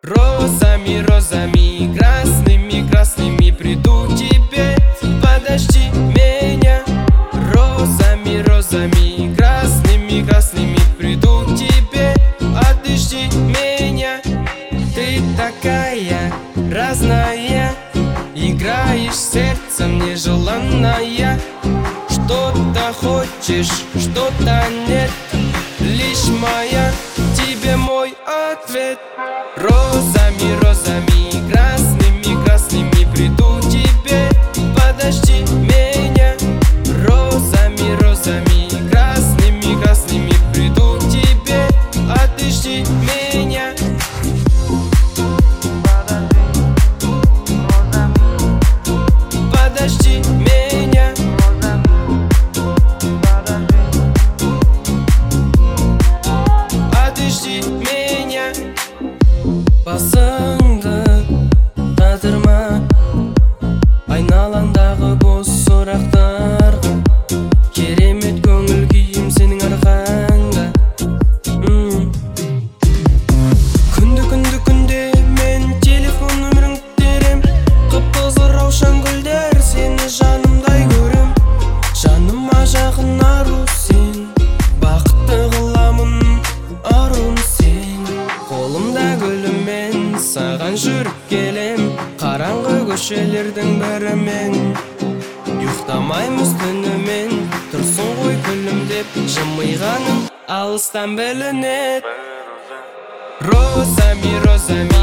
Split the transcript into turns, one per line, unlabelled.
Розами, красными приду к тебе. Подожди меня. Розами, красными приду к тебе. Отожди меня. Ты такая разная, играешь сердцем нежеланная. Что-то хочешь, что-то нет. Лишь моя, тебе мой ответ. Розами, красными приду к тебе. Подожди меня. Розами, красными приду к тебе. Отожди меня. Подожди меня. Отожди меня. Басыңды қатырма айналаңдағы бос сұрақтарға. Керемет көңіл күйім сенің арқаңда. Күнде мен телефон нөмірің терем. Қып-қызыл раушан гүлдер, сені жанымдай көрем. Жаныма жақын ару сен, бақытты қыламын аруым сен. Қолымда гүлімен саған жүріп келем, қараңғы көшелердің бірімен. Ұйықтамаймыз түнімен, тұрсын ғой күлімдеп, жымиғаным алыстан білінет. Розами,